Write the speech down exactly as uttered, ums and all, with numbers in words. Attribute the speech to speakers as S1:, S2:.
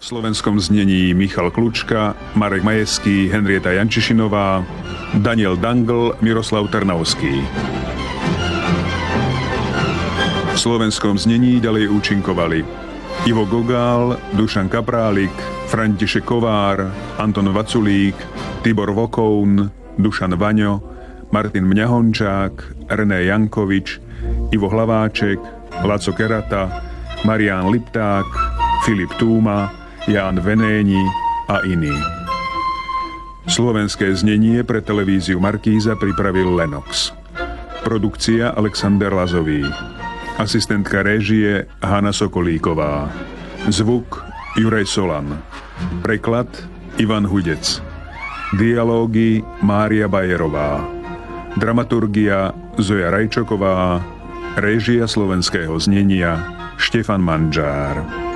S1: slovenskom znení Michal Klučka, Marek Majeský, Henrieta Jančišinová, Daniel Dangl, Miroslav Trnavský. V slovenskom znení ďalej účinkovali Ivo Gogál, Dušan Kaprálik, František Kovár, Anton Vaculík, Tibor Vokoun, Dušan Vaňo, Martin Mňahončák, René Jankovič, Ivo Hlaváček, Laco Kerata, Marián Lipták, Filip Túma, Ján Venéni a iní. Slovenské znenie pre televíziu Markíza pripravil Lenox. Produkcia Alexander Lazový. Asistentka réžie Hana Sokolíková. Zvuk Juraj Solan. Preklad Ivan Hudec. Dialógy Mária Bajerová. Dramaturgia Zoja Rajčoková. Réžia slovenského znenia Štefan Manžár.